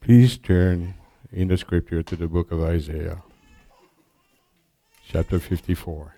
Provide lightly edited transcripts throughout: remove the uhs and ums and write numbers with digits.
Please turn in the scripture to the book of Isaiah, chapter 54.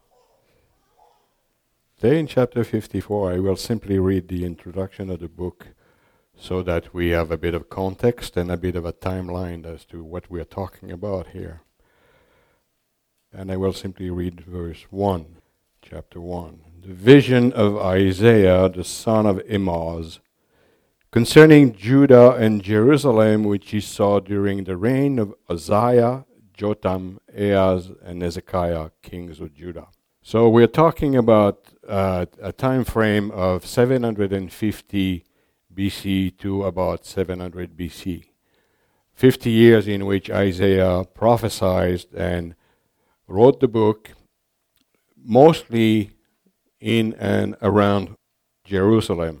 Today in chapter 54, I will simply read the introduction of the book so that we have a bit of context and a bit of a timeline as to what we are talking about here. And I will simply read verse 1, chapter 1. The vision of Isaiah, the son of Amoz, concerning Judah and Jerusalem, which he saw during the reign of Uzziah, Jotham, Ahaz, and Hezekiah, kings of Judah. So we're talking about a time frame of 750 BC to about 700 BC. 50 years in which Isaiah prophesied and wrote the book, mostly in and around Jerusalem.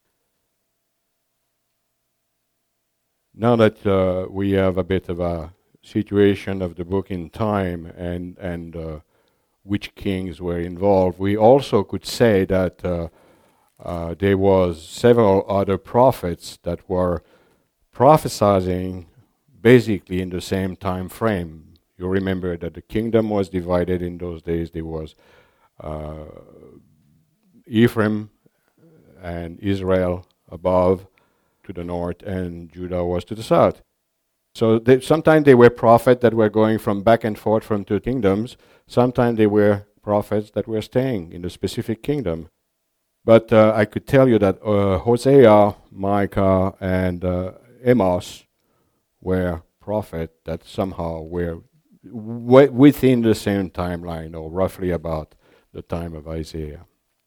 Now that we have a bit of a situation of the book in time and which kings were involved, we also could say that there was several other prophets that were prophesying basically in the same time frame. You remember that the kingdom was divided in those days. There was Ephraim and Israel above to the north, and Judah was to the south. So sometimes they were prophets that were going from back and forth from two kingdoms. Sometimes they were prophets that were staying in the specific kingdom. But I could tell you that Hosea, Micah, and Amos were prophets that somehow were within the same timeline, or roughly about the time of Isaiah.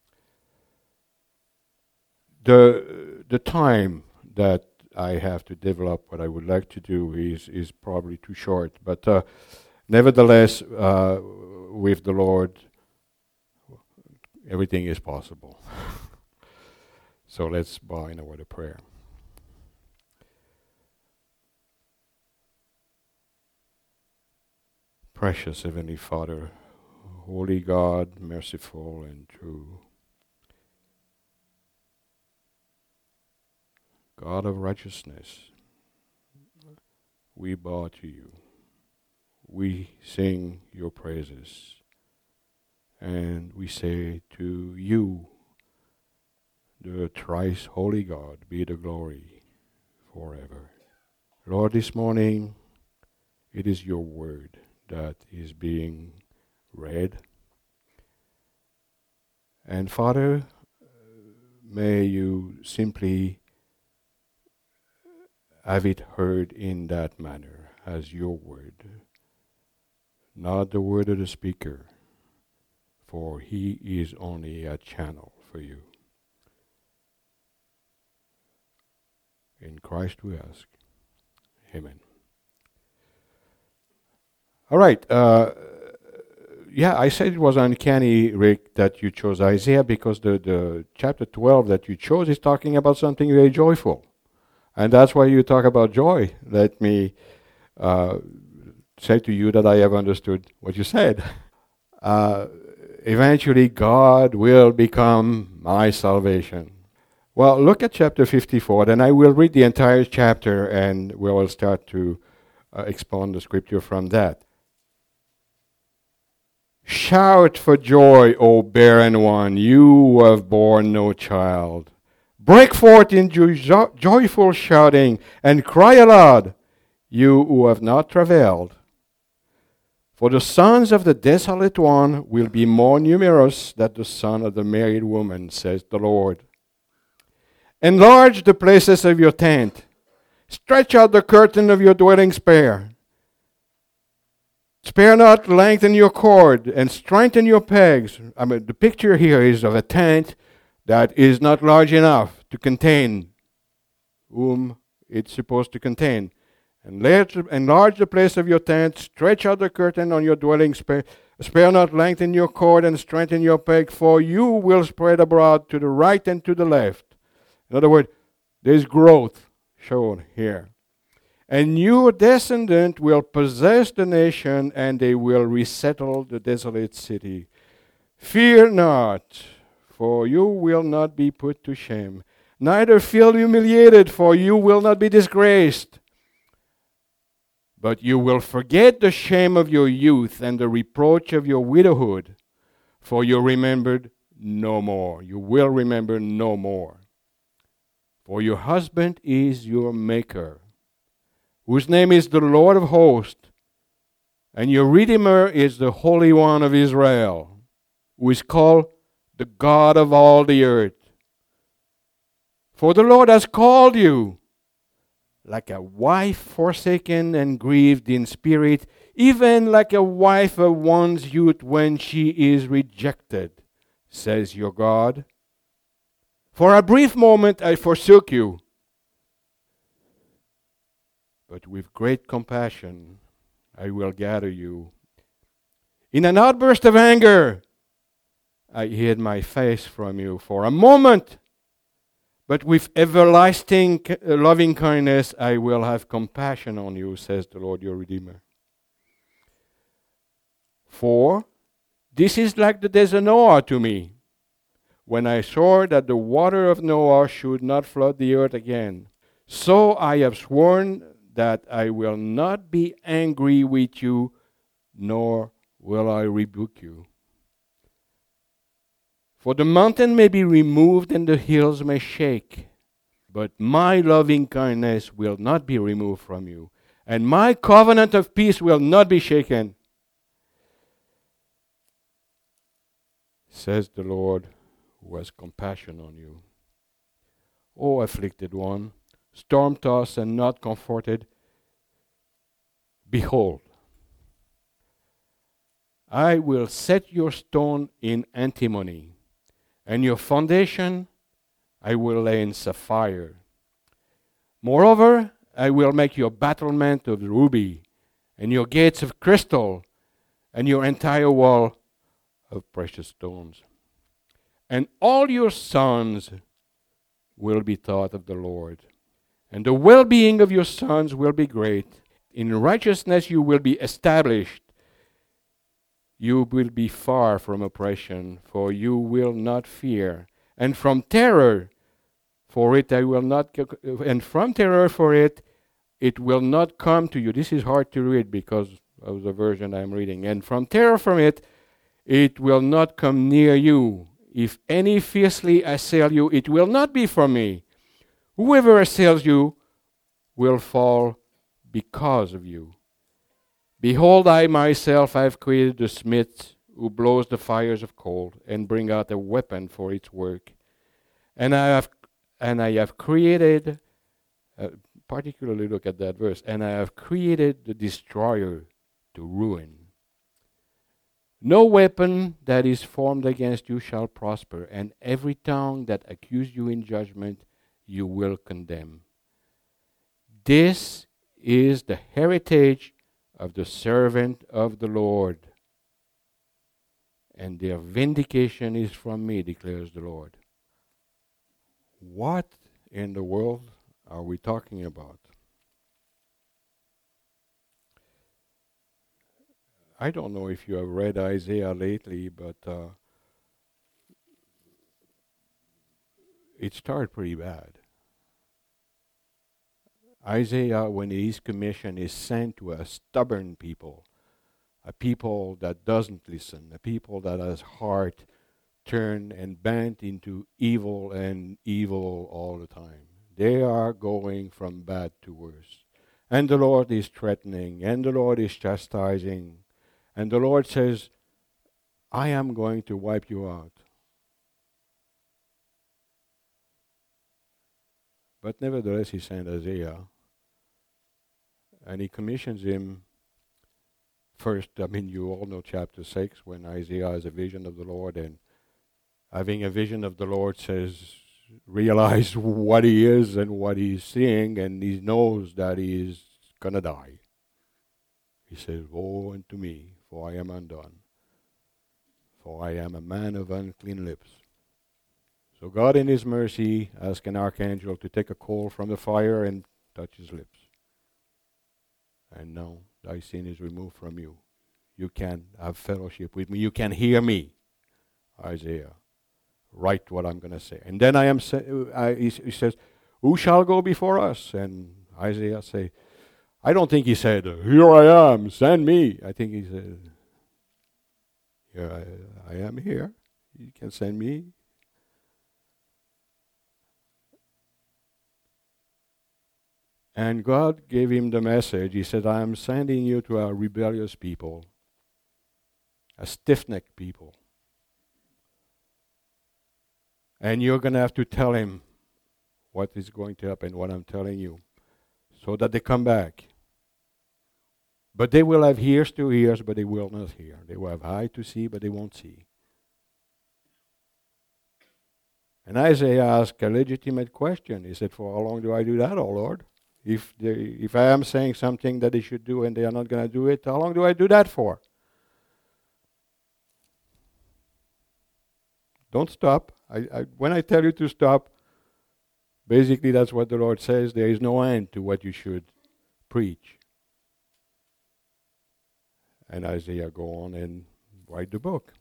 The time that I have to develop what I would like to do is probably too short. But nevertheless, with the Lord, everything is possible. So let's bow in a word of prayer. Precious Heavenly Father, Holy God, merciful and true, God of righteousness, we bow to you. We sing your praises. And we say to you, the thrice holy God, be the glory forever. Lord, this morning, it is your word that is being read. And Father, may you simply have it heard in that manner as your word, not the word of the speaker, for he is only a channel for you. In Christ we ask. Amen. All right. I said it was uncanny, Rick, that you chose Isaiah, because the chapter 12 that you chose is talking about something very joyful. And that's why you talk about joy. Let me say to you that I have understood what you said. Eventually, God will become my salvation. Well, look at chapter 54, and I will read the entire chapter, and we will start to expound the scripture from that. Shout for joy, O barren one, you who have borne no child. Break forth in joyful shouting, and cry aloud, you who have not travailed. For the sons of the desolate one will be more numerous than the sons of the married woman, says the Lord. Enlarge the places of your tent. Stretch out the curtain of your dwelling spare. Spare not, lengthen your cord, and strengthen your pegs. The picture here is of a tent that is not large enough to contain whom it's supposed to contain. Enlarge the place of your tent, stretch out the curtain on your dwelling, spare not, lengthen your cord, and strengthen your peg, for you will spread abroad to the right and to the left. In other words, there's growth shown here. And your descendant will possess the nation, and they will resettle the desolate city. Fear not, for you will not be put to shame. Neither feel humiliated, for you will not be disgraced. But you will forget the shame of your youth and the reproach of your widowhood, for you remembered no more. You will remember no more. For your husband is your maker, whose name is the Lord of hosts, and your Redeemer is the Holy One of Israel, who is called the God of all the earth. For the Lord has called you like a wife forsaken and grieved in spirit, even like a wife of one's youth when she is rejected, says your God. For a brief moment I forsook you, but with great compassion I will gather you. In an outburst of anger, I hid my face from you for a moment, but with everlasting loving kindness I will have compassion on you, says the Lord your Redeemer. For this is like the days of Noah to me, when I swore that the water of Noah should not flood the earth again. So I have sworn that I will not be angry with you, nor will I rebuke you. For the mountain may be removed and the hills may shake, but my loving kindness will not be removed from you, and my covenant of peace will not be shaken, says the Lord who has compassion on you. O afflicted one, storm-tossed and not comforted, behold, I will set your stone in antimony, and your foundation I will lay in sapphire. Moreover, I will make your battlement of ruby, and your gates of crystal, and your entire wall of precious stones. And all your sons will be taught of the Lord, and the well-being of your sons will be great. In righteousness you will be established. You will be far from oppression, for you will not fear, and from terror, for it I will not, and from terror for it will not come to you. This is hard to read because of the version I'm reading. And from terror from it will not come near you. If any fiercely assail you, it will not be from me. Whoever assails you will fall because of you. Behold, I myself have created the smith who blows the fires of coal and bring out a weapon for its work. And I have created, particularly look at that verse, and I have created the destroyer to ruin. No weapon that is formed against you shall prosper, and every tongue that accuses you in judgment you will condemn. This is the heritage of the servant of the Lord, and their vindication is from me, declares the Lord. What in the world are we talking about? I don't know if you have read Isaiah lately, but it started pretty bad. Isaiah, when he is commissioned, is sent to a stubborn people, a people that doesn't listen, a people that has heart turned and bent into evil and evil all the time. They are going from bad to worse. And the Lord is threatening, and the Lord is chastising, and the Lord says, I am going to wipe you out. But nevertheless, he sent Isaiah, and he commissions him first. I mean, you all know chapter 6, when Isaiah has a vision of the Lord, and having a vision of the Lord says, realize what he is and what he's seeing, and he knows that he is going to die. He says, woe unto me, for I am undone, for I am a man of unclean lips. So God in his mercy asked an archangel to take a coal from the fire and touch his lips. And now thy sin is removed from you. You can have fellowship with me. You can hear me, Isaiah. Write what I'm going to say. And then he says, who shall go before us? And Isaiah say, I don't think he said, "Here I am, send me." I think he said, "Here I am here. You can send me." And God gave him the message. He said, "I am sending you to a rebellious people, a stiff-necked people. And you're going to have to tell him what is going to happen, what I'm telling you, so that they come back. But they will have ears to hear, but they will not hear. They will have eyes to see, but they won't see." And Isaiah asked a legitimate question. He said, "For how long do I do that, O Lord? If I am saying something that they should do and they are not going to do it, how long do I do that for? Don't stop. When I tell you to stop, basically that's what the Lord says. There is no end to what you should preach." And Isaiah go on and write the book.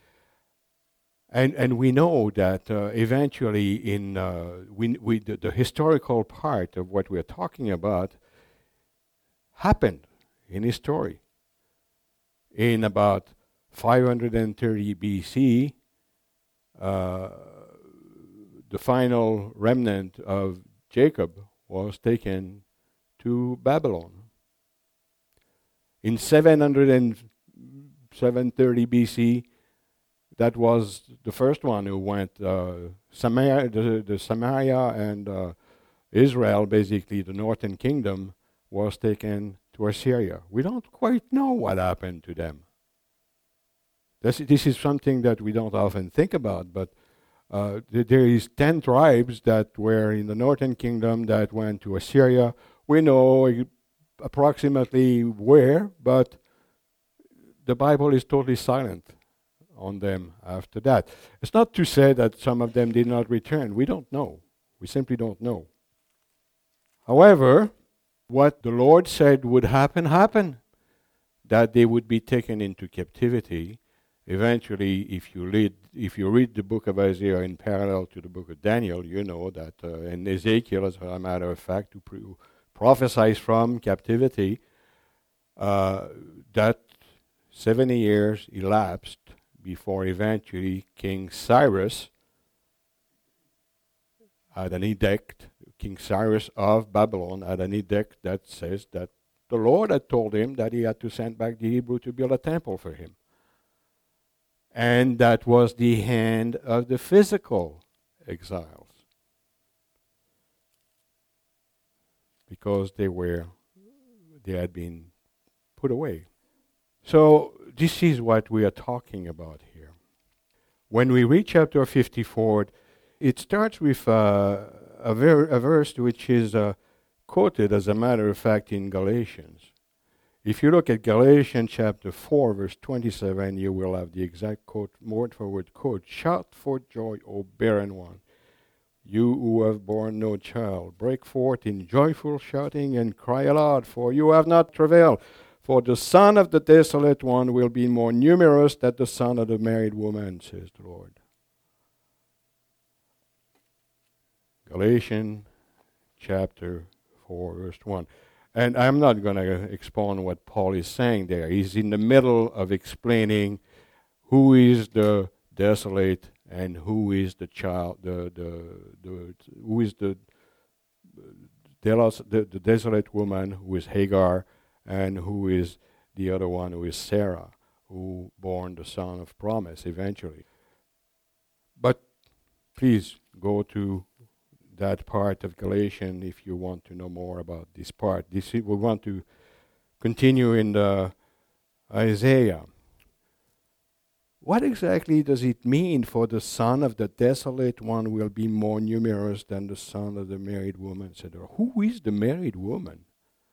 And we know that eventually in the historical part of what we're talking about happened in history. In about 530 BC, the final remnant of Jacob was taken to Babylon. In 730 BC, that was the first one who went. Samaria and Israel, basically the northern kingdom, was taken to Assyria. We don't quite know what happened to them. This is something that we don't often think about, but there is 10 tribes that were in the northern kingdom that went to Assyria. We know approximately where, but the Bible is totally silent on them after that. It's not to say that some of them did not return. We don't know. We simply don't know. However, what the Lord said would happen, happened. That they would be taken into captivity. Eventually, if you read the book of Isaiah in parallel to the book of Daniel, you know that, and Ezekiel, as a matter of fact, who prophesies from captivity, that 70 years elapsed before eventually King Cyrus had an edict. King Cyrus of Babylon had an edict that says that the Lord had told him that he had to send back the Hebrew to build a temple for him. And that was the end of the physical exiles. Because they had been put away. So this is what we are talking about here. When we read chapter 54, it starts with a verse which is quoted, as a matter of fact, in Galatians. If you look at Galatians chapter 4, verse 27, you will have the exact quote, word for word quote. "Shout for joy, O barren one, you who have borne no child. Break forth in joyful shouting and cry aloud, for you have not travailed. For the son of the desolate one will be more numerous than the son of the married woman, says the Lord." Galatians chapter 4, verse 1. And I'm not going to expound what Paul is saying there. He's in the middle of explaining who is the desolate and who is the child, who is the desolate woman, who is Hagar, and who is the other one, who is Sarah, who born the son of promise eventually. But please go to that part of Galatians if you want to know more about this part. We want to continue in the Isaiah. What exactly does it mean for the son of the desolate one will be more numerous than the son of the married woman? Said, who is the married woman?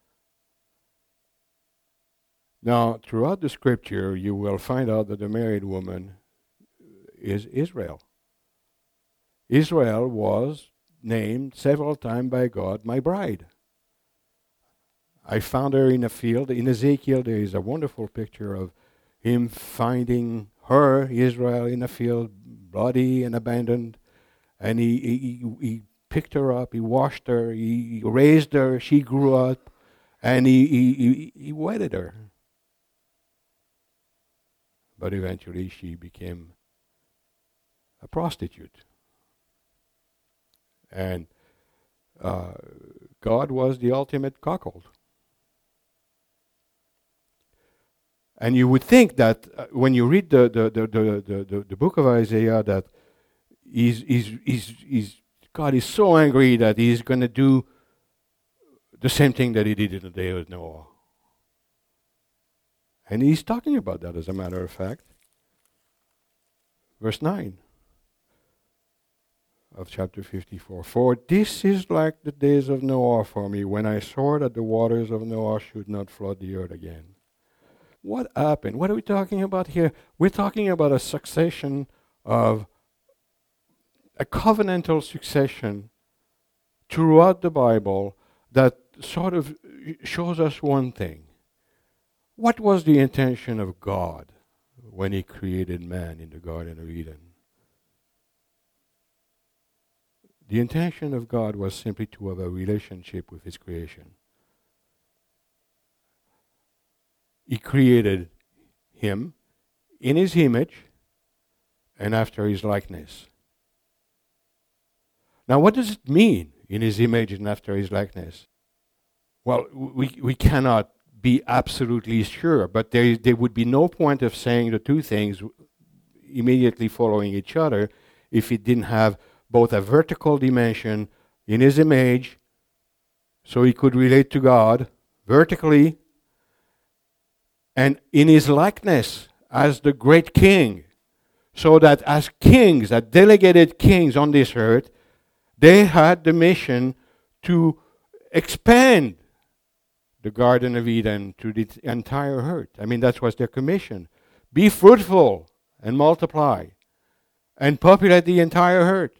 Now, throughout the scripture, you will find out that the married woman is Israel. Israel was named several times by God, my bride. I found her in a field. In Ezekiel, there is a wonderful picture of him finding her, Israel, in a field, bloody and abandoned. And he picked her up, he washed her, he raised her, she grew up. And he wedded her. But eventually she became a prostitute. And God was the ultimate cuckold. And you would think that when you read the book of Isaiah, that God is so angry that He's going to do the same thing that He did in the day of Noah. And He's talking about that, as a matter of fact. Verse 9 of chapter 54. For this is like the days of Noah for me, when I swore that the waters of Noah should not flood the earth again. What happened? What are we talking about here? We're talking about a succession of a covenantal succession throughout the Bible that sort of shows us one thing. What was the intention of God when He created man in the Garden of Eden? The intention of God was simply to have a relationship with His creation. He created him in His image and after His likeness. Now, what does it mean, in His image and after His likeness? Well, we cannot be absolutely sure, but there would be no point of saying the two things immediately following each other if it didn't have both a vertical dimension in His image, so He could relate to God vertically, and in His likeness as the great king, so that as kings, as delegated kings on this earth, they had the mission to expand the Garden of Eden to the entire earth. I mean, that was their commission. Be fruitful and multiply and populate the entire earth.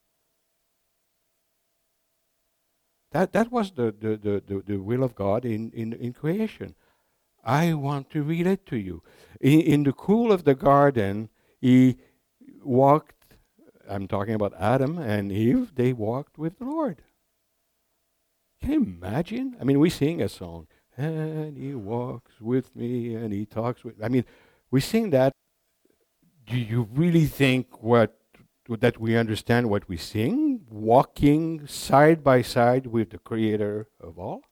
That was the will of God in creation. I want to relate to you. In the cool of the garden, He walked, I'm talking about Adam and Eve, they walked with the Lord. Can you imagine? I mean, we sing a song, and He walks with me, and He talks with me. I mean, we sing that. Do you really think that we understand what we sing? Walking side by side with the Creator of all?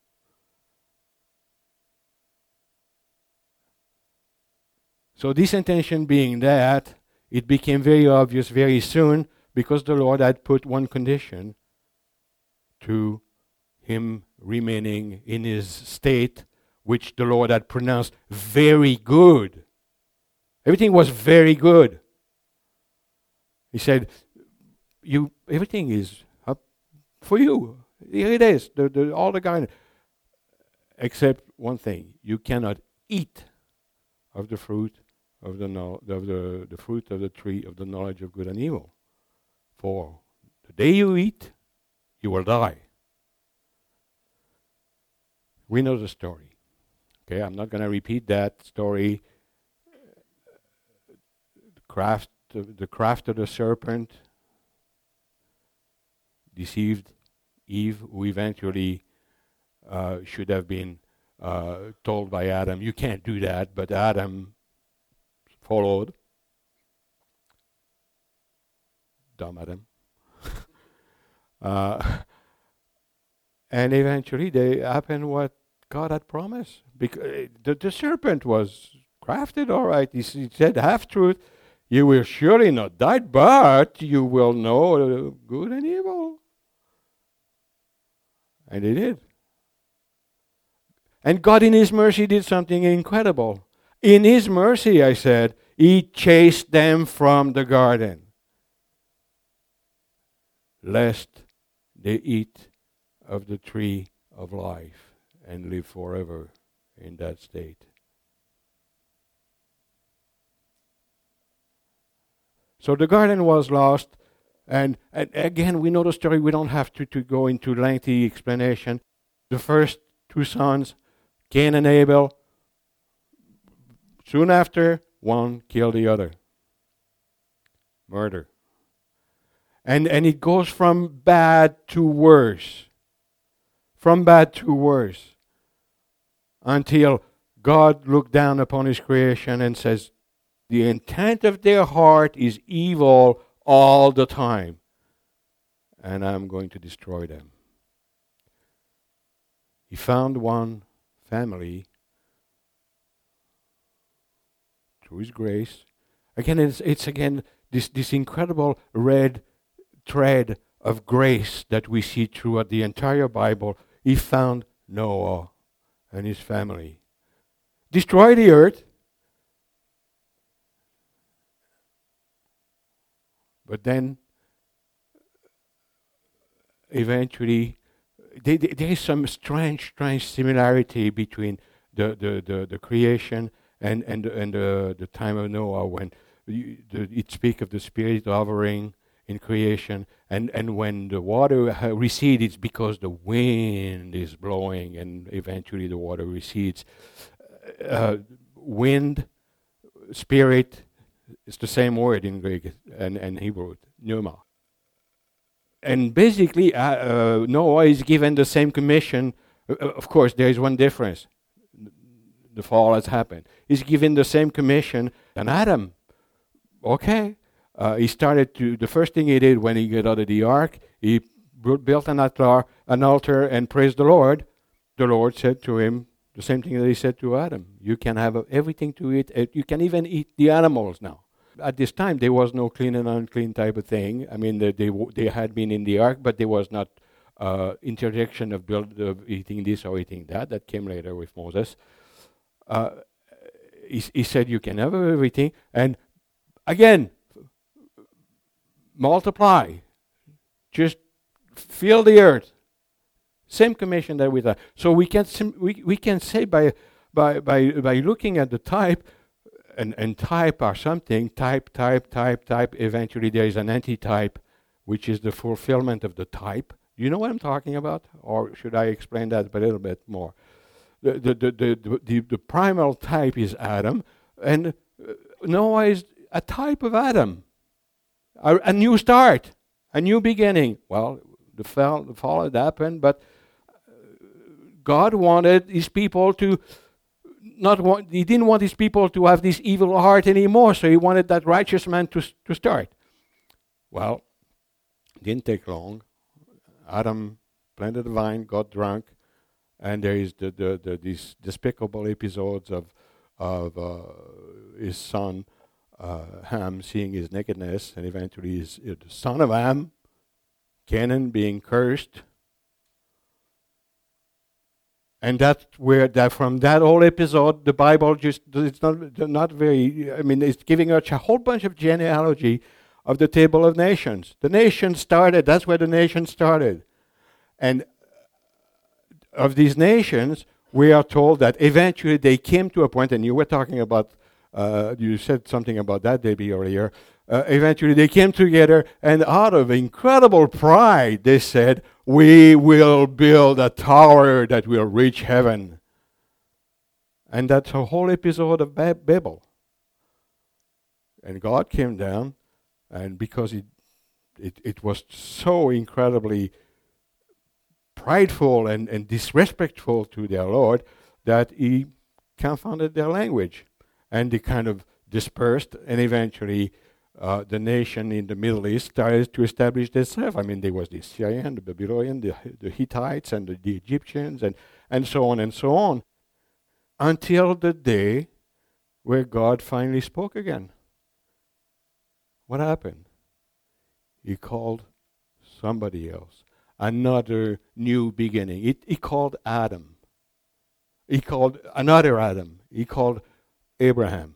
So this intention being that, it became very obvious very soon, because the Lord had put one condition to Him remaining in His state, which the Lord had pronounced very good. Everything was very good. He said, everything is up for you. Here it is, all the guidance. Except one thing, you cannot eat of the fruit of the fruit of the tree of the knowledge of good and evil. For the day you eat, you will die. We know the story. Okay, I'm not going to repeat that story. The craft of the serpent deceived Eve, who eventually should have been told by Adam, you can't do that, but Adam followed. Dumb Adam. And eventually they happened what God had promised. Because the serpent was crafted, all right. He said half-truth. You will surely not die, but you will know good and evil. And they did. And God in His mercy did something incredible. In His mercy, I said, He chased them from the garden, lest they eat of the tree of life and live forever in that state. So the garden was lost, and again, we know the story. We don't have to go into lengthy explanation. The first two sons, Cain and Abel, soon after, one killed the other. Murder. And it goes from bad to worse. From bad to worse. until God looked down upon his creation and says, the intent of their heart is evil all the time, and I'm going to destroy them. He found one family through his grace. Again, it's again this incredible red thread of grace that we see throughout the entire Bible. He found Noah and his family. Destroy the earth, but then eventually there is some strange similarity between the creation and the time of Noah, when it speaks of the Spirit hovering in creation, and when the water recedes, it's because the wind is blowing, and eventually the water recedes. Wind, spirit, it's the same word in Greek and Hebrew, pneuma. And basically, Noah is given the same commission. Of course, there is one difference. The fall has happened. He's given the same commission than Adam. Okay. He started to, the first thing he did when he got out of the ark, he built an altar and praised the Lord. The Lord said to him the same thing that he said to Adam. You can have everything to eat. You can even eat the animals now. At this time, there was no clean and unclean type of thing. I mean, they had been in the ark, but there was not interjection of eating this or eating that. That came later with Moses. He said, you can have everything. And again, multiply. Just fill the earth. Same commission that we have. So we can say by looking at the type, and type or something, type, eventually there is an antitype, which is the fulfillment of the type. You know what I'm talking about? Or should I explain that a little bit more? The primal type is Adam, and Noah is a type of Adam. A new start, a new beginning. Well, the fall had happened, but God wanted his people to he didn't want his people to have this evil heart anymore, so he wanted that righteous man to start. Well, it didn't take long. Adam planted the vine, got drunk, and there is these despicable episodes of his son Ham seeing his nakedness, and eventually the son of Ham, Canaan, being cursed. And that's where from that whole episode, the Bible it's not very, I mean, it's giving us a whole bunch of genealogy of the table of nations. The nation started, that's where the nation started. And of these nations, we are told that eventually they came to a point, and you were talking about, you said something about that, Debbie, earlier. Eventually they came together, and out of incredible pride, they said, we will build a tower that will reach heaven. And that's a whole episode of Babel. And God came down, and because it was so incredibly prideful and disrespectful to their Lord, that he confounded their language. And they kind of dispersed, and eventually the nation in the Middle East started to establish themselves. I mean, there was the Syrian, the Babylonian, the Hittites, and the Egyptians, and so on, until the day where God finally spoke again. What happened? He called somebody else, another new beginning. He called Adam. He called another Adam. He called Abraham.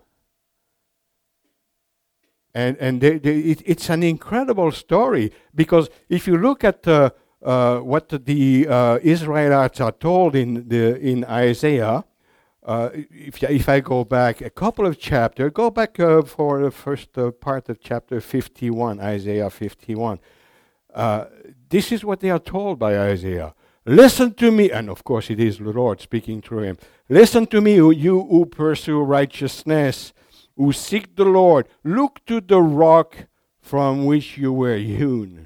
And it's an incredible story, because if you look at what the Israelites are told in Isaiah, if I go back a couple of chapters, go back for the first part of chapter 51, Isaiah 51. This is what they are told by Isaiah. Listen to me, and of course it is the Lord speaking through him. Listen to me, you who pursue righteousness, who seek the Lord. Look to the rock from which you were hewn,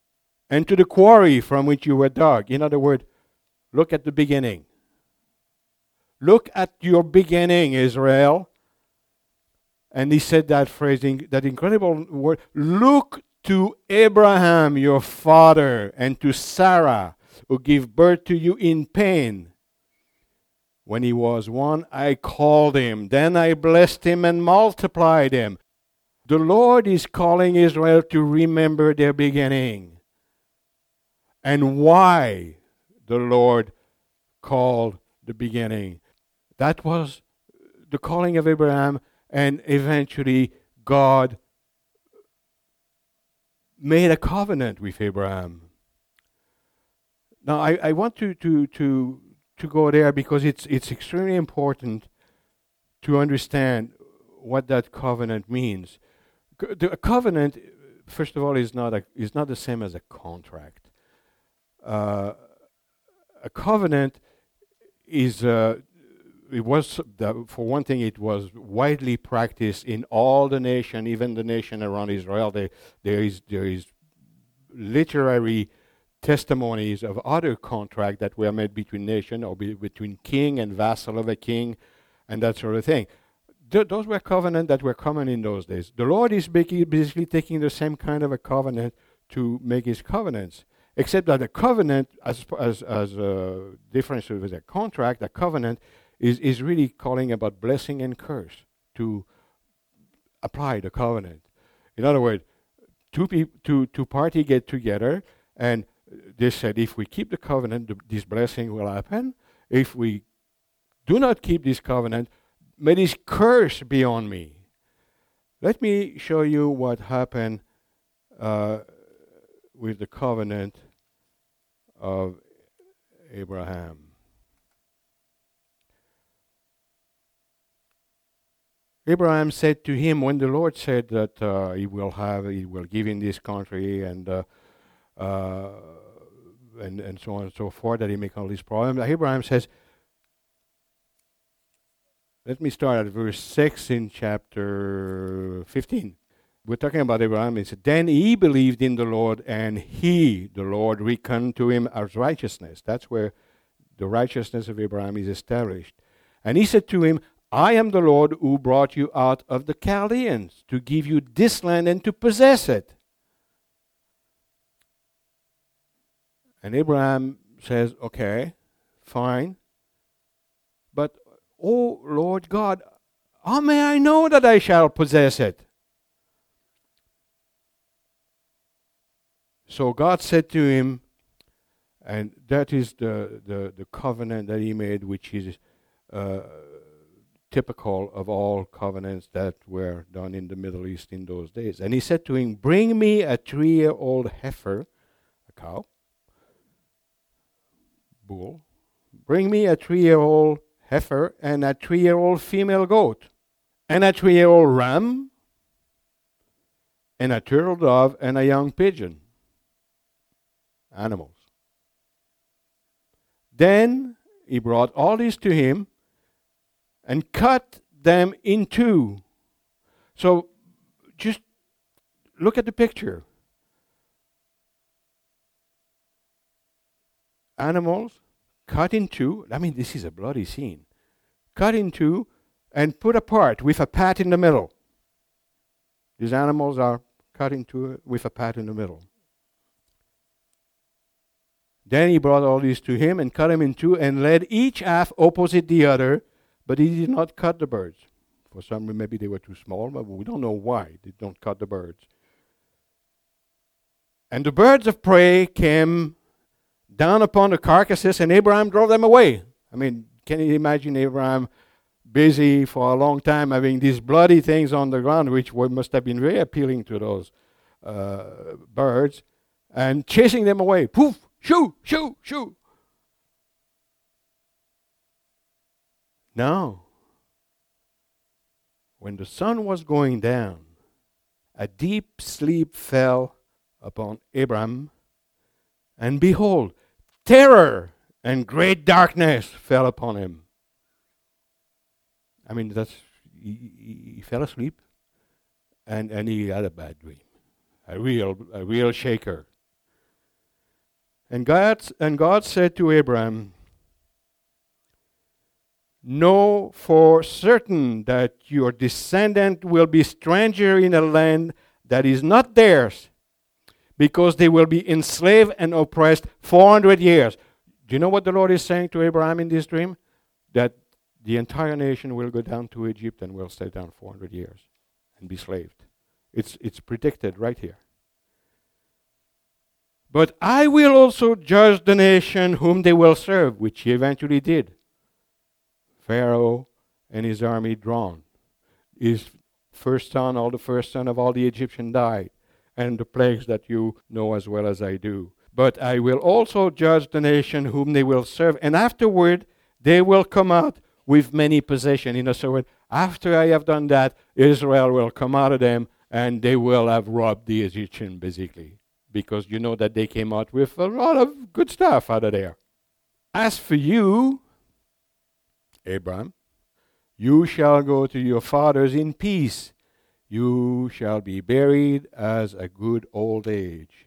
and to the quarry from which you were dug. In other words, look at the beginning. Look at your beginning, Israel. And he said that phrasing, that incredible word, look to Abraham, your father, and to Sarah, who gave birth to you in pain. When he was one, I called him. Then I blessed him and multiplied him. The Lord is calling Israel to remember their beginning. And why the Lord called the beginning. That was the calling of Abraham, and eventually God made a covenant with Abraham. Now I want to go there because it's extremely important to understand what that covenant means. The covenant, first of all, is not the same as a contract. A covenant is for one thing, it was widely practiced in all the nation, even the nation around Israel. There is literary testimonies of other contracts that were made between nation or between king and vassal of a king, and that sort of thing. Those were covenants that were common in those days. The Lord is basically taking the same kind of a covenant to make His covenants, except that a covenant, as different with a contract, a covenant is really calling about blessing and curse to apply the covenant. In other words, two parties get together and they said, if we keep the covenant, this blessing will happen. If we do not keep this covenant, may this curse be on me. Let me show you what happened with the covenant of Abraham. Abraham said to him, when the Lord said that He will give him this country and so on and so forth, that He make all these problems, Abraham says, let me start at verse 6 in chapter 15. We're talking about Abraham. It said, then he believed in the Lord, and the Lord, reckoned to him as righteousness. That's where the righteousness of Abraham is established. And he said to him, I am the Lord who brought you out of the Chaldeans to give you this land and to possess it. And Abraham says, okay, fine. But, oh Lord God, how may I know that I shall possess it? So God said to him, and that is the covenant that He made, which is typical of all covenants that were done in the Middle East in those days. And He said to him, bring me a 3-year-old heifer, a cow, bull. Bring me a 3-year-old heifer and a 3-year-old female goat, and a 3-year-old ram, and a turtle dove, and a young pigeon. Animals. Then he brought all these to him and cut them in two. So just look at the picture. Animals cut in two. I mean, this is a bloody scene. Cut in two and put apart with a pat in the middle. These animals are cut in two with a pat in the middle. Then he brought all these to him and cut them in two and laid each half opposite the other, but he did not cut the birds. For some reason, maybe they were too small, but we don't know why they don't cut the birds. And the birds of prey came down upon the carcasses, and Abraham drove them away. I mean, can you imagine Abraham busy for a long time having these bloody things on the ground, which must have been very appealing to those birds, and chasing them away. Poof! Shoo! Shoo! Shoo! Now, when the sun was going down, a deep sleep fell upon Abraham, and behold, terror and great darkness fell upon him. I mean, he fell asleep, and he had a bad dream, a real shaker. And God said to Abraham, know for certain that your descendant will be stranger in a land that is not theirs, because they will be enslaved and oppressed 400 years. Do you know what the Lord is saying to Abraham in this dream? That the entire nation will go down to Egypt and will stay down 400 years and be slaved. It's predicted right here. But I will also judge the nation whom they will serve, which he eventually did. Pharaoh and his army drawn. His first son, all the first son of all the Egyptians died, and the plagues that you know as well as I do. But I will also judge the nation whom they will serve, and afterward they will come out with many possessions. In other words, after I have done that, Israel will come out of them, and they will have robbed the Egyptian, basically. Because you know that they came out with a lot of good stuff out of there. As for you, Abraham, you shall go to your fathers in peace. You shall be buried as a good old age.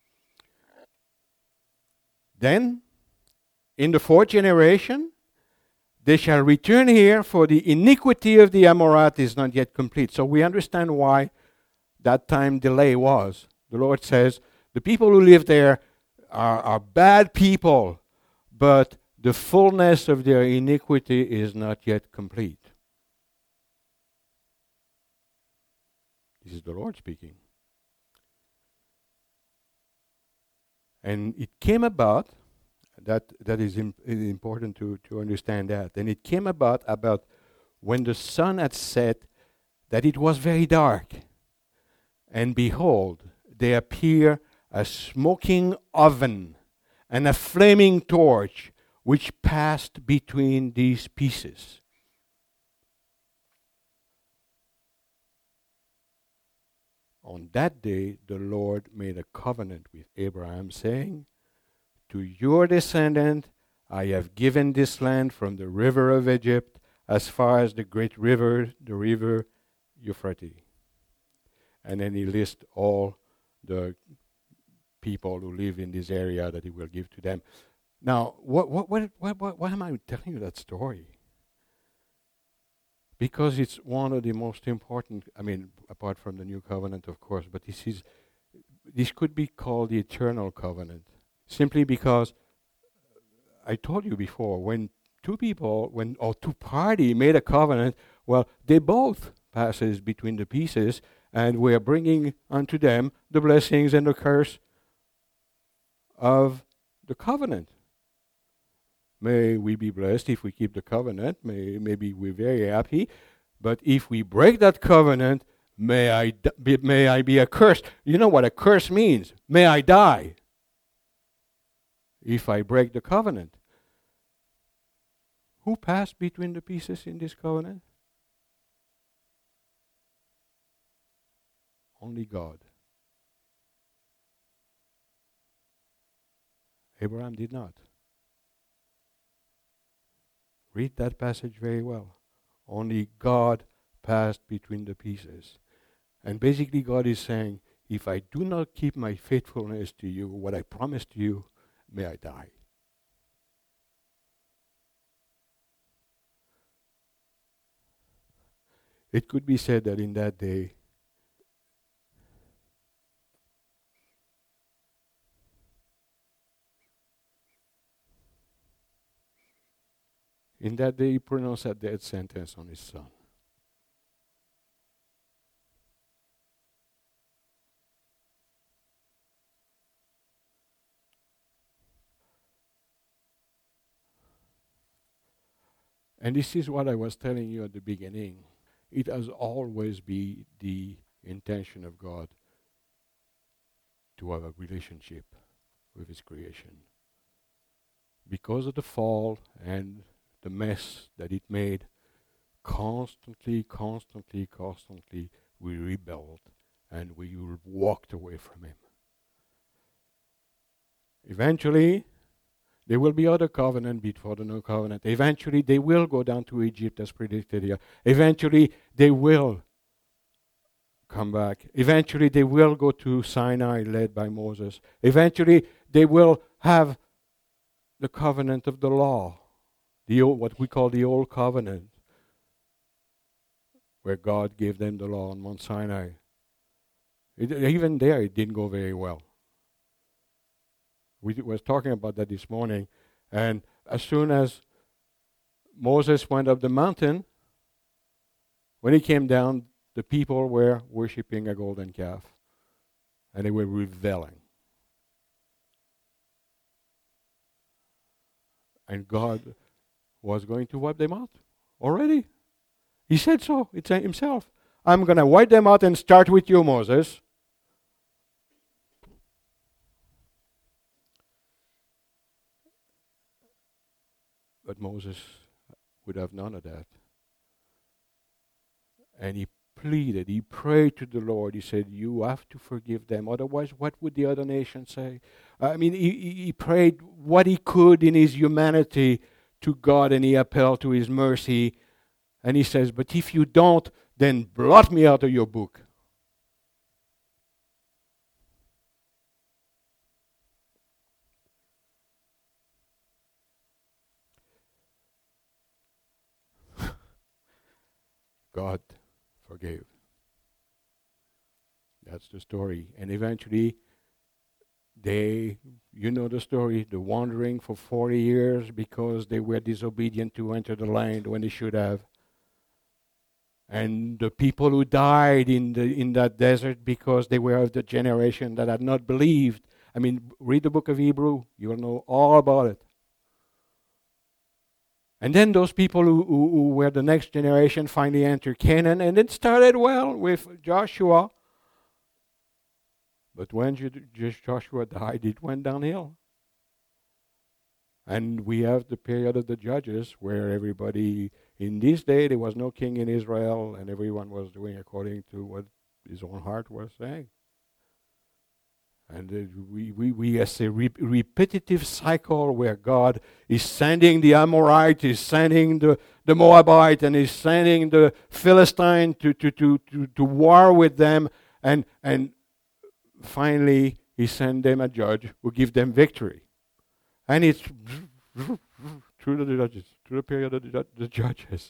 Then, in the fourth generation, they shall return here, for the iniquity of the Amorite is not yet complete. So we understand why that time delay was. The Lord says, the people who live there are bad people, but the fullness of their iniquity is not yet complete. This is the Lord speaking. And it came about, that is important to understand that. And it came about when the sun had set, that it was very dark. And behold, there appeared a smoking oven and a flaming torch, which passed between these pieces. On that day, the Lord made a covenant with Abraham, saying, to your descendant I have given this land from the river of Egypt as far as the great river, the river Euphrates. And then he lists all the people who live in this area that he will give to them. Now, why am I telling you that story? Because it's one of the most important, apart from the new covenant, of course, but this could be called the eternal covenant. Simply because I told you before, when two parties made a covenant, well, they both passes between the pieces, and we are bringing unto them the blessings and the curse of the covenant. May we be blessed if we keep the covenant. Maybe we're very happy. But if we break that covenant, may I be accursed. You know what a curse means? May I die if I break the covenant. Who passed between the pieces in this covenant? Only God. Abraham did not. Read that passage very well. Only God passed between the pieces. And basically God is saying, if I do not keep my faithfulness to you, what I promised to you, may I die. It could be said that in that day, he pronounced a death sentence on his son. And this is what I was telling you at the beginning. It has always been the intention of God to have a relationship with His creation. Because of the fall and the mess that it made, constantly, we rebelled and we walked away from Him. Eventually, there will be other covenant before the new covenant. Eventually, they will go down to Egypt as predicted here. Eventually, they will come back. Eventually, they will go to Sinai led by Moses. Eventually, they will have the covenant of the law what we call the Old Covenant, where God gave them the law on Mount Sinai. Even there, it didn't go very well. We was talking about that this morning, and as soon as Moses went up the mountain, when he came down, the people were worshiping a golden calf, and they were rebelling. And God was going to wipe them out already. He said so. It's himself. I'm going to wipe them out and start with you, Moses. But Moses would have none of that. And he pleaded, he prayed to the Lord. He said, you have to forgive them. Otherwise, what would the other nations say? He prayed what he could in his humanity to God, and he appealed to his mercy. And he says, but if you don't, then blot me out of your book. God forgave. That's the story. And eventually, you know the story, the wandering for 40 years because they were disobedient to enter the land when they should have. And the people who died in that desert because they were of the generation that had not believed. Read the book of Hebrew, you will know all about it. And then those people who were the next generation finally entered Canaan, and it started well with Joshua. But when Joshua died, it went downhill. And we have the period of the judges where everybody, in this day, there was no king in Israel, and everyone was doing according to what his own heart was saying. And we as a repetitive cycle where God is sending the Amorite, is sending the Moabite, and is sending the Philistine to war with them, and finally he sends them a judge who gives them victory. And it's through the judges, through the period of the judges,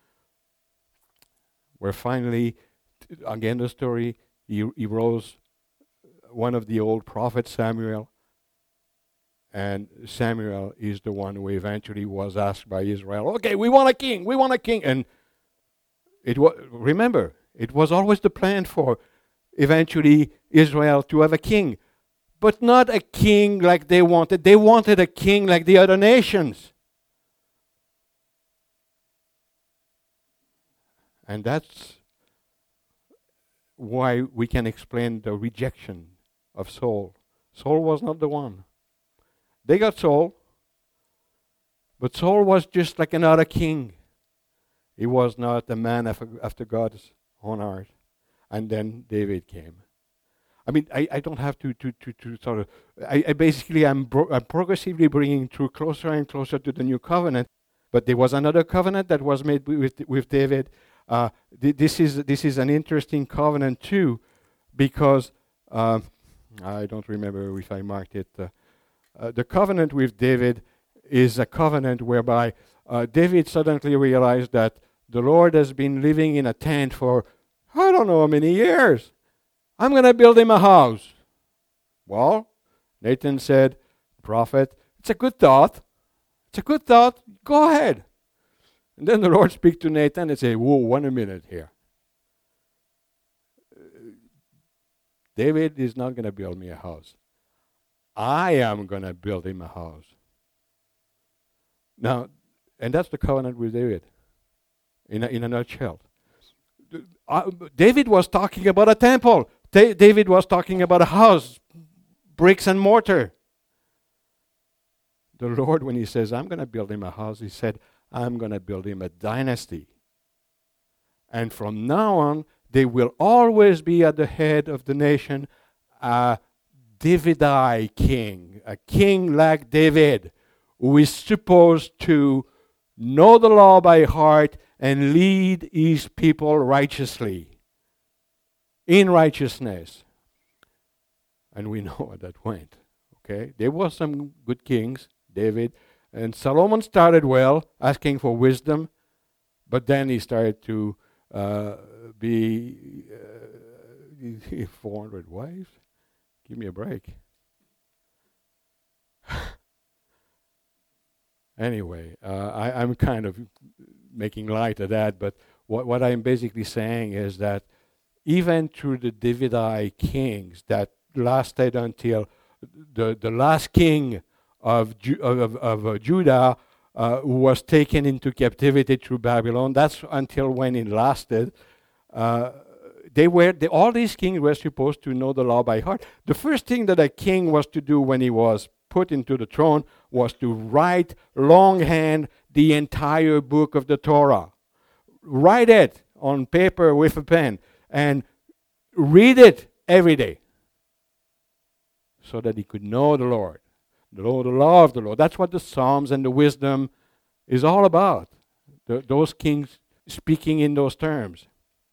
where finally, again the story, he rose one of the old prophets, Samuel, and Samuel is the one who eventually was asked by Israel, okay, we want a king, and remember, it was always the plan for eventually Israel to have a king, but not a king like they wanted. They wanted a king like the other nations. And that's why we can explain the rejection of Saul. Saul was not the one. They got Saul, but Saul was just like another king. He was not a man after God's own heart. And then David came. I don't have to sort of. I basically I'm progressively bringing through closer and closer to the new covenant. But there was another covenant that was made with David. This is an interesting covenant too, because I don't remember if I marked it. The covenant with David is a covenant whereby David suddenly realized that the Lord has been living in a tent for I don't know how many years. I'm going to build him a house. Well, Nathan said, prophet, it's a good thought. It's a good thought. Go ahead. And then the Lord speaks to Nathan and say, whoa, 1 minute here. David is not going to build me a house. I am going to build him a house. Now, and that's the covenant with David in a nutshell. David was talking about a temple. David was talking about a house, bricks and mortar. The Lord, when he says, I'm going to build him a house, he said, I'm going to build him a dynasty. And from now on, they will always be at the head of the nation a Davidite king, a king like David, who is supposed to know the law by heart and lead his people righteously, in righteousness. And we know how that went. Okay, there were some good kings. David, And Solomon started well, asking for wisdom, but then he started to be 400 wives. Give me a break. Anyway, I'm kind of making light of that, but what I'm basically saying is that even through the Davidite kings that lasted until the last king of Judah who was taken into captivity through Babylon, that's until when it lasted. All these kings were supposed to know the law by heart. The first thing that a king was to do when he was put into the throne was to write longhand the entire book of the Torah. Write it on paper with a pen and read it every day so that he could know the Lord, the law of the Lord. That's what the Psalms and the wisdom is all about. Those kings speaking in those terms.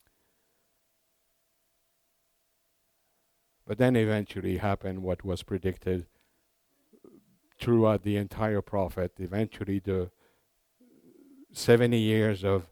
But then eventually happened what was predicted throughout the entire prophet. Eventually the 70 years of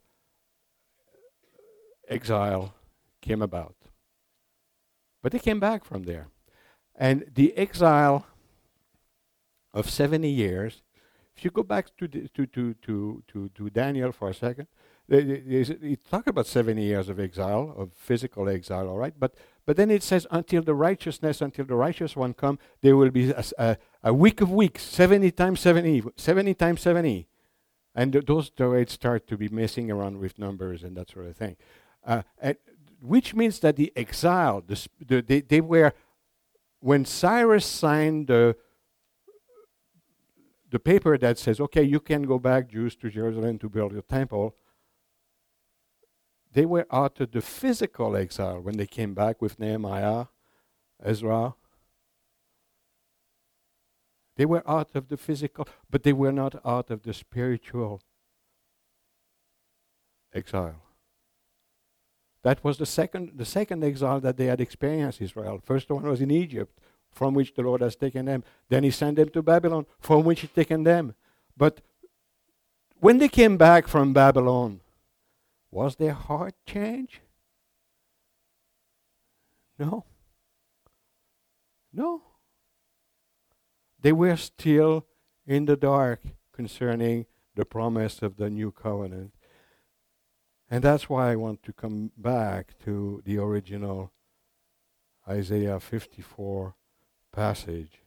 exile came about. But they came back from there. And the exile of 70 years, if you go back to Daniel for a second, it talks about 70 years of exile, of physical exile, all right? But then it says, until the righteous one come, there will be a week of weeks, 70 times 70, 70 times 70. And those words start to be messing around with numbers and that sort of thing. Which means that the exile, they were, when Cyrus signed the paper that says, okay, you can go back, Jews, to Jerusalem to build your temple, they were out of the physical exile when they came back with Nehemiah, Ezra. They were out of the physical, but they were not out of the spiritual exile. That was the second exile that they had experienced, Israel. First one was in Egypt, from which the Lord has taken them. Then he sent them to Babylon, from which he taken them. But when they came back from Babylon, was their heart changed? No. No. They were still in the dark concerning the promise of the new covenant. And that's why I want to come back to the original Isaiah 54 passage.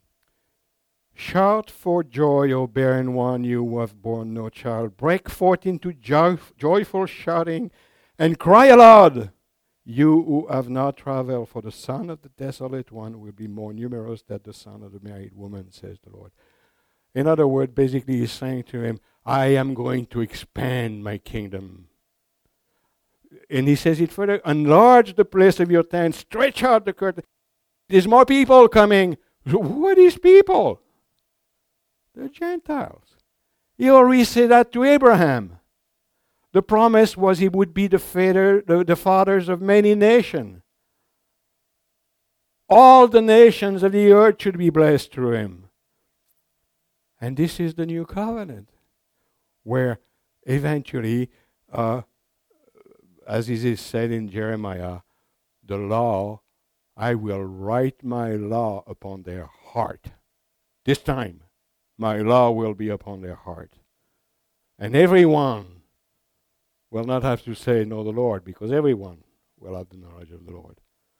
Shout for joy, O barren one, you who have borne no child. Break forth into joyful shouting and cry aloud, you who have not traveled, for the son of the desolate one will be more numerous than the son of the married woman, says the Lord. In other words, basically he's saying to him, I am going to expand my kingdom. And he says it further, enlarge the place of your tent, stretch out the curtain. There's more people coming. Who are these people? The Gentiles. He already said that to Abraham. The promise was he would be the fathers of many nations. All the nations of the earth should be blessed through him. And this is the new covenant, where eventually, as it is said in Jeremiah, the law, I will write my law upon their heart. This time, my law will be upon their heart. And everyone will not have to say, know the Lord, because everyone will have the knowledge of the Lord.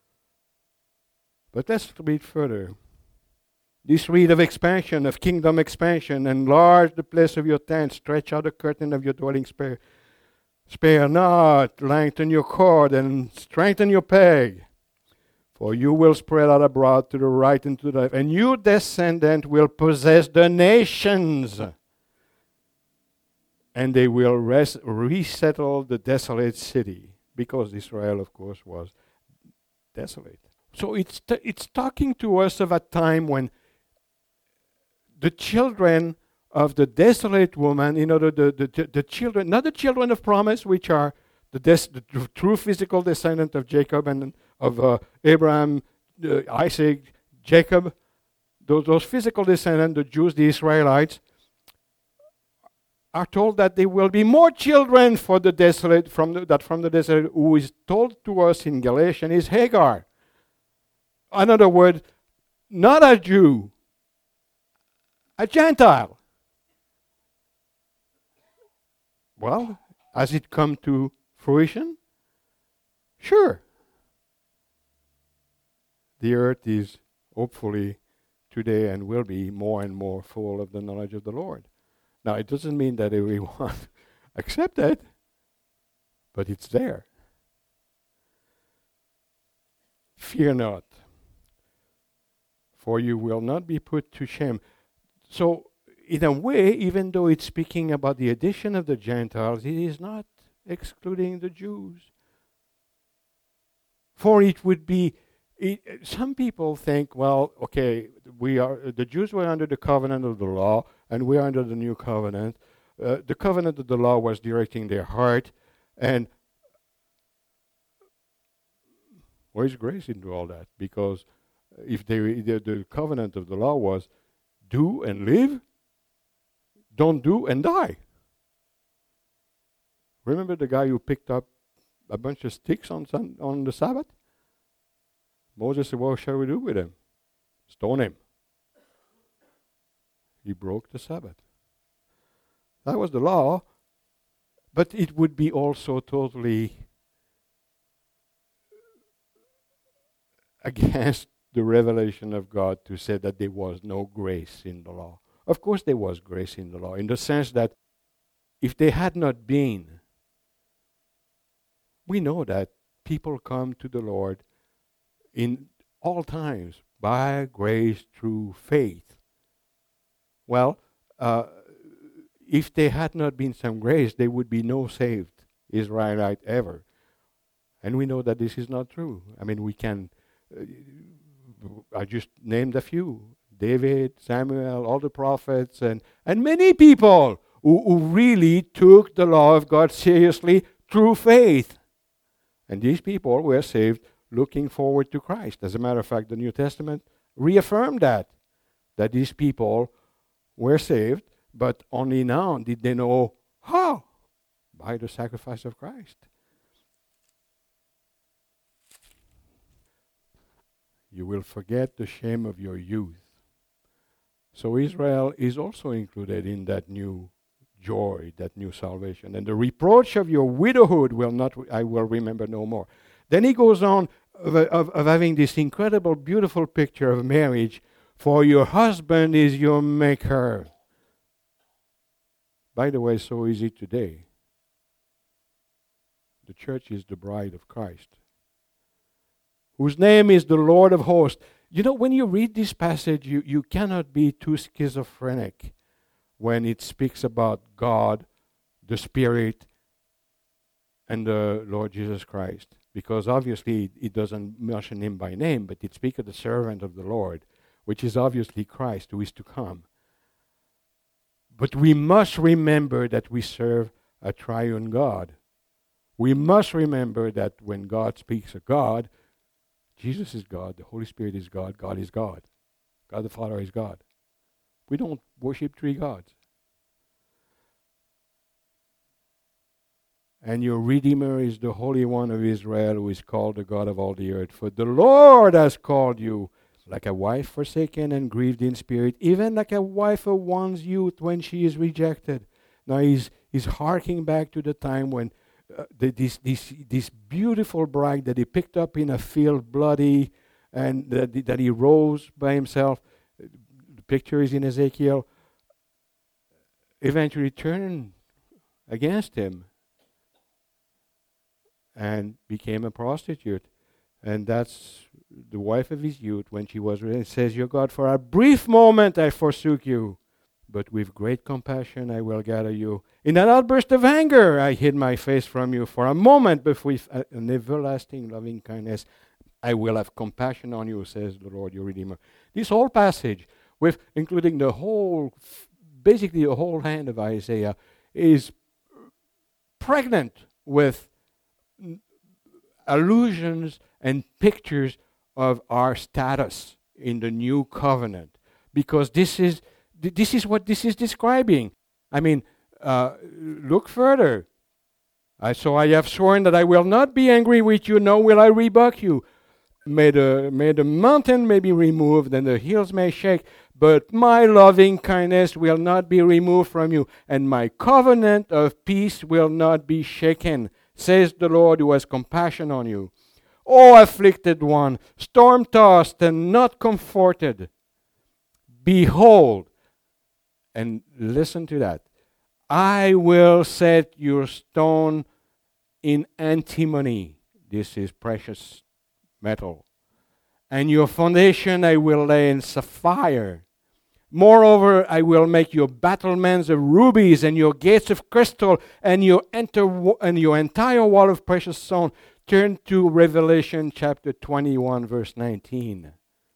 But let's read further. This read of expansion, of kingdom expansion, enlarge the place of your tent, stretch out the curtain of your dwelling, spare not, lengthen your cord, and strengthen your peg. For you will spread out abroad to the right and to the left, and your descendant will possess the nations, and they will resettle the desolate city, because Israel, of course, was desolate. So it's talking to us of a time when the children of the desolate woman, the children, not the children of promise, which are the true physical descendant of Jacob and of Abraham, Isaac, Jacob, those physical descendants, the Jews, the Israelites, are told that there will be more children for the desolate from the desolate who is told to us in Galatians is Hagar. In other words, not a Jew, a Gentile. Well, has it come to fruition? Sure. The earth is hopefully today and will be more and more full of the knowledge of the Lord. Now, it doesn't mean that everyone accept it, but it's there. Fear not, for you will not be put to shame. So, in a way, even though it's speaking about the addition of the Gentiles, it is not excluding the Jews. For it would be, some people think, well, okay, the Jews were under the covenant of the law, and we're under the new covenant. The covenant of the law was directing their heart, and where's grace into all that? Because if the covenant of the law was do and live, don't do and die. Remember the guy who picked up a bunch of sticks on the Sabbath? Moses said, what shall we do with him? Stone him. He broke the Sabbath. That was the law, but it would be also totally against the revelation of God to say that there was no grace in the law. Of course there was grace in the law, in the sense that if they had not been, we know that people come to the Lord in all times by grace through faith. Well, if there had not been some grace, there would be no saved Israelite ever. And we know that this is not true. I mean, we can, I just named a few. David, Samuel, all the prophets, and many people who really took the law of God seriously through faith. And these people were saved looking forward to Christ. As a matter of fact, the New Testament reaffirmed that these people were saved, but only now did they know how? By the sacrifice of Christ. You will forget the shame of your youth. So Israel is also included in that new joy, that new salvation. And the reproach of your widowhood I will remember no more. Then he goes on of having this incredible, beautiful picture of marriage. For your husband is your maker. By the way, so is it today. The church is the bride of Christ, whose name is the Lord of hosts. You know, when you read this passage, you cannot be too schizophrenic when it speaks about God, the Spirit, and the Lord Jesus Christ. Because obviously it doesn't mention him by name, but it speaks of the servant of the Lord, which is obviously Christ, who is to come. But we must remember that we serve a triune God. We must remember that when God speaks of God, Jesus is God, the Holy Spirit is God, God is God. God the Father is God. We don't worship three gods. And your Redeemer is the Holy One of Israel, who is called the God of all the earth. For the Lord has called you like a wife forsaken and grieved in spirit, even like a wife of one's youth when she is rejected. Now he's harking back to the time when this beautiful bride that he picked up in a field bloody, and that he rose by himself. The picture is in Ezekiel. Eventually turned against him and became a prostitute. And that's the wife of his youth when she was ready. It says, your God, for a brief moment I forsook you, but with great compassion I will gather you. In an outburst of anger I hid my face from you. For a moment, but with an everlasting loving kindness I will have compassion on you, says the Lord your Redeemer. This whole passage, with including basically the whole hand of Isaiah, is pregnant with allusions and pictures of our status in the new covenant, because this is what this is describing. I mean, Look further. So I have sworn that I will not be angry with you, nor will I rebuke you. May the mountain may be removed and the hills may shake, but my loving kindness will not be removed from you, and my covenant of peace will not be shaken, says the Lord who has compassion on you. O afflicted one, storm-tossed and not comforted, behold, and listen to that, I will set your stone in antimony. This is precious metal. And your foundation I will lay in sapphire. Moreover, I will make your battlements of rubies and your gates of crystal and your entire wall of precious stone. Turn to Revelation chapter 21, verse 19.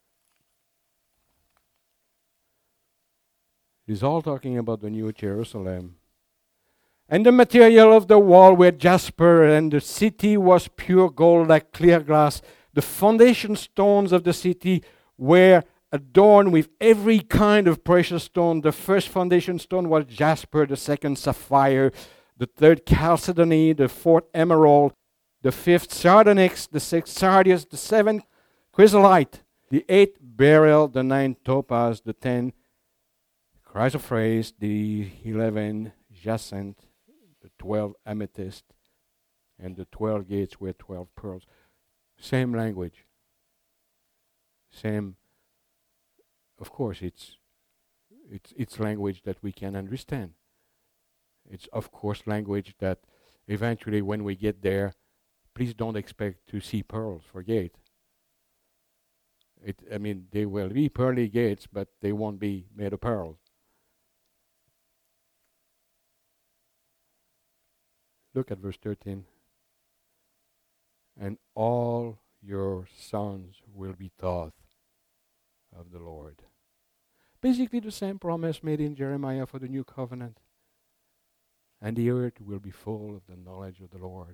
He's all talking about the New Jerusalem. And the material of the wall were jasper, and the city was pure gold like clear glass. The foundation stones of the city were adorned with every kind of precious stone. The first foundation stone was jasper, the second sapphire, the third chalcedony, the fourth emerald, the fifth sardonyx, the sixth sardius, the seventh chrysolite, the eighth beryl, the ninth topaz, the 10th chrysoprase, the 11th jacinth, the 12 amethyst, and the 12 gates were 12 pearls. Same language. Same. Of course, it's language that we can understand. It's of course language that eventually, when we get there, please don't expect to see pearls. Forget. They will be pearly gates, but they won't be made of pearls. Look at verse 13. And all your sons will be taught of the Lord. Basically the same promise made in Jeremiah for the new covenant. And the earth will be full of the knowledge of the Lord.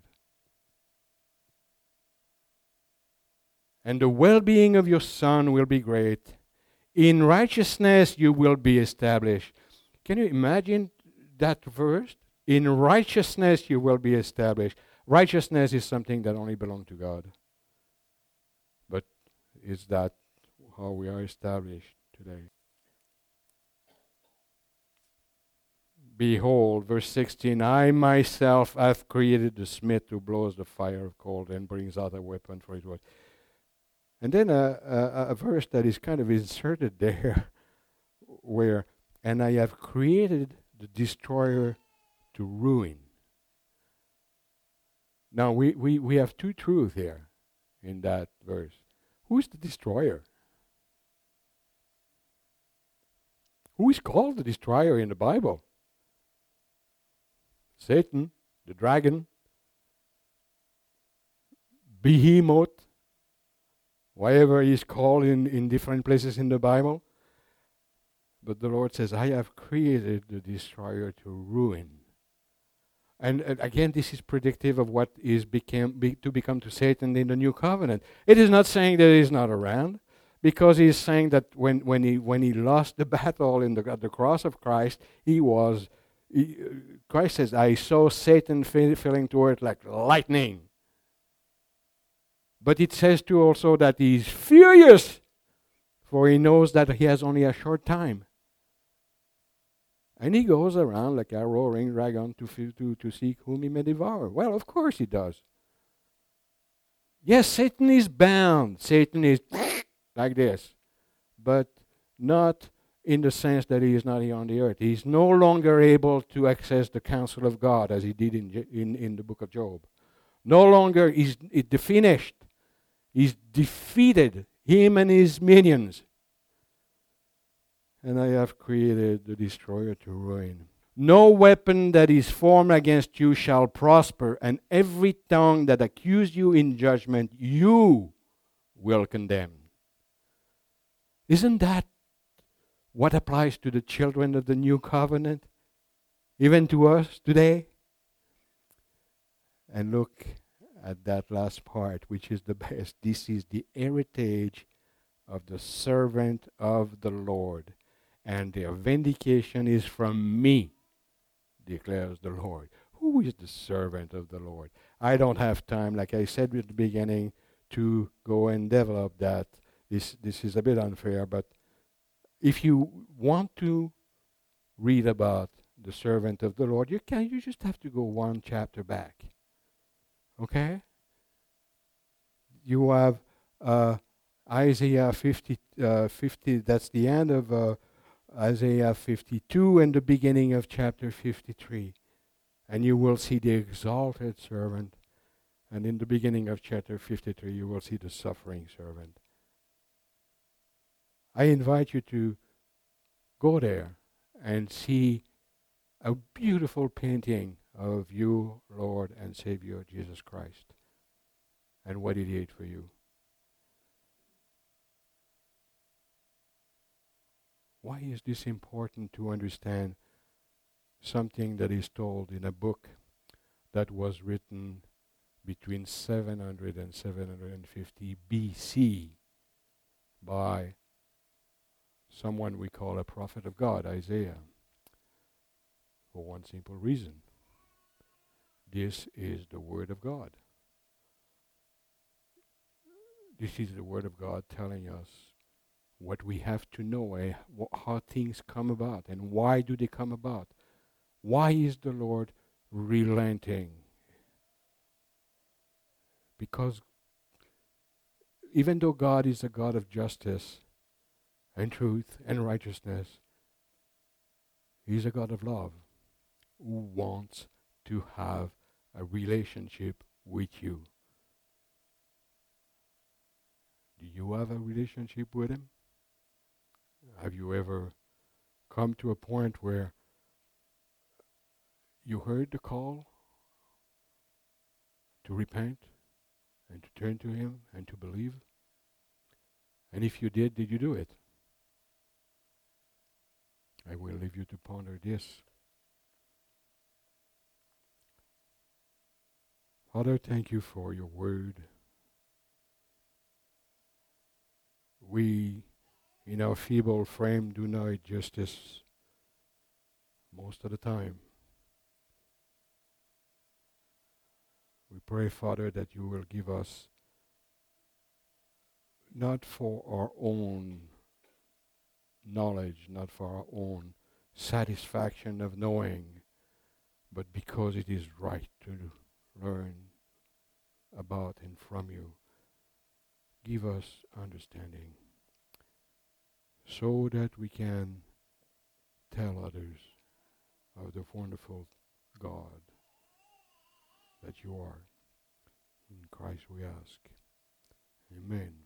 And the well-being of your son will be great. In righteousness you will be established. Can you imagine that verse? In righteousness you will be established. Righteousness is something that only belongs to God. But is that how we are established today? Behold, verse 16, I myself have created the smith who blows the fire of cold and brings out a weapon for his work. And then a verse that is kind of inserted there, where, and I have created the destroyer to ruin. Now, we have two truths here in that verse. Who is the destroyer? Who is called the destroyer in the Bible? Satan, the dragon, Behemoth, whatever he is called in different places in the Bible. But the Lord says, I have created the destroyer to ruin. And again, this is predictive of what is to become to Satan in the new covenant. It is not saying that he is not around, because he is saying that when he lost the battle at the cross of Christ, Christ says, I saw Satan falling to earth like lightning. But it says too also that he is furious, for he knows that he has only a short time. And he goes around like a roaring dragon to seek whom he may devour. Well, of course he does. Yes, Satan is bound. Satan is like this. But not in the sense that he is not here on the earth. He is no longer able to access the counsel of God as he did in the book of Job. No longer is it finished. He's defeated, him and his minions. And I have created the destroyer to ruin. No weapon that is formed against you shall prosper, and every tongue that accuses you in judgment, you will condemn. Isn't that what applies to the children of the new covenant? Even to us today? And look at that last part, which is the best. This is the heritage of the servant of the Lord, and their vindication is from me, declares the Lord. Who is the servant of the Lord? I don't have time, like I said at the beginning, to go and develop that. This is a bit unfair, but if you want to read about the servant of the Lord, you just have to go one chapter back. Okay? You have Isaiah 50, that's the end of Isaiah 52 and the beginning of chapter 53. And you will see the exalted servant. And in the beginning of chapter 53, you will see the suffering servant. I invite you to go there and see a beautiful painting of you, Lord and Savior Jesus Christ, and what He did for you. Why is this important to understand something that is told in a book that was written between 700 and 750 BC by someone we call a prophet of God, Isaiah? For one simple reason. This is the Word of God. This is the Word of God telling us what we have to know, how things come about, and why do they come about. Why is the Lord relenting? Because even though God is a God of justice and truth and righteousness, He's a God of love who wants to have a relationship with you. Do you have a relationship with Him? Have you ever come to a point where you heard the call to repent and to turn to Him and to believe? And if you did you do it? I will leave you to ponder this. Father, thank you for your word. We, in our feeble frame, do not it justice most of the time. We pray, Father, that you will give us, not for our own knowledge, not for our own satisfaction of knowing, but because it is right to learn about and from you. Give us understanding so that we can tell others of the wonderful God that you are. In Christ we ask. Amen.